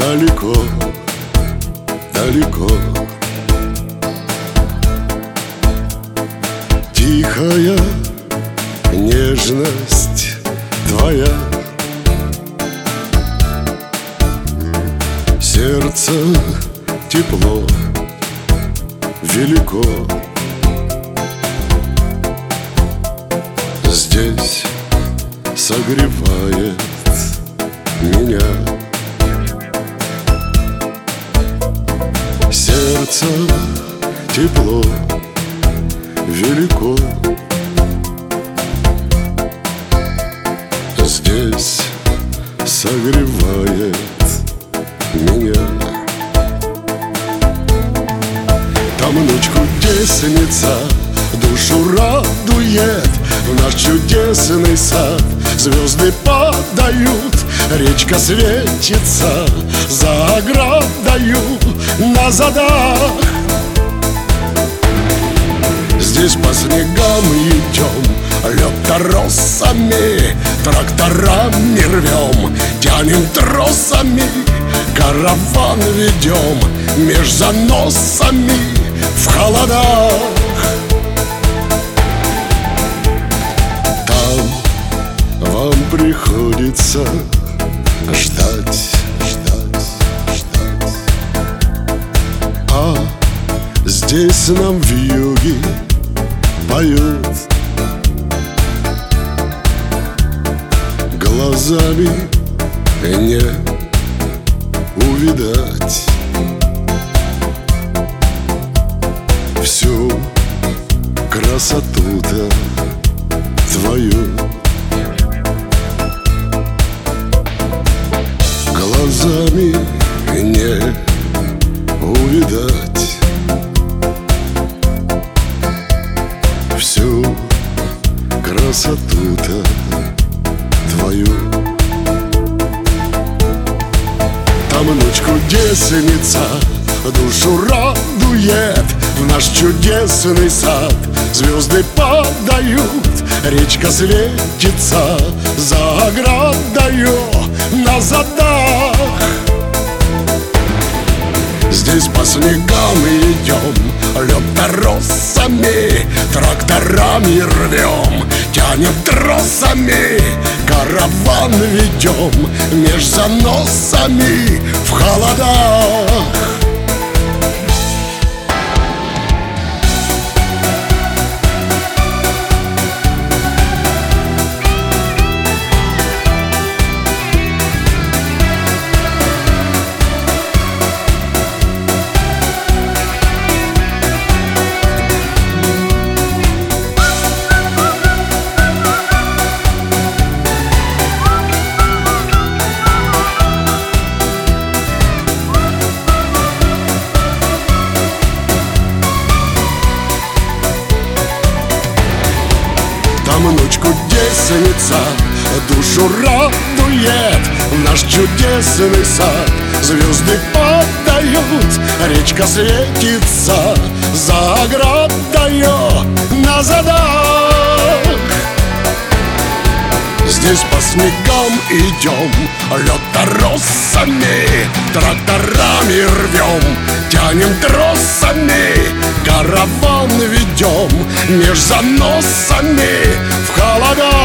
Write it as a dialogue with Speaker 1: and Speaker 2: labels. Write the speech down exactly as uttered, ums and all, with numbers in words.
Speaker 1: далеко, далеко. Тихая нежность твоя, сердце тепло велико. Здесь согревает меня сердце тепло велико. Здесь согревает меня. Там ночь кудесница душу радует. В наш чудесный сад звезды падают, речка светится за оградою на задах. Здесь по снегам идем, лед торосами, тракторами рвем, тянем тросами, караван ведем меж заносами в холодах. Там вам приходится ждать, ждать, ждать, а здесь нам вьюги поют. Глазами не увидать всю красоту-то твою. Глазами не увидать всю красоту-то твою. Там ночь кудесница душу радует. В наш чудесный сад звезды падают, речка светится за оградою на задах. Здесь по снегам идем, лед торосами, тракторами рвем, тянем тросами, караван ведем меж заносами в холодах. Там ночь кудесница душу радует. В наш чудесный сад звезды падают, речка светится за оградою на задах. Здесь по снегам идем, лед торосами, тракторами рвем, тянем тросами, караван ведем меж заносами в холодах.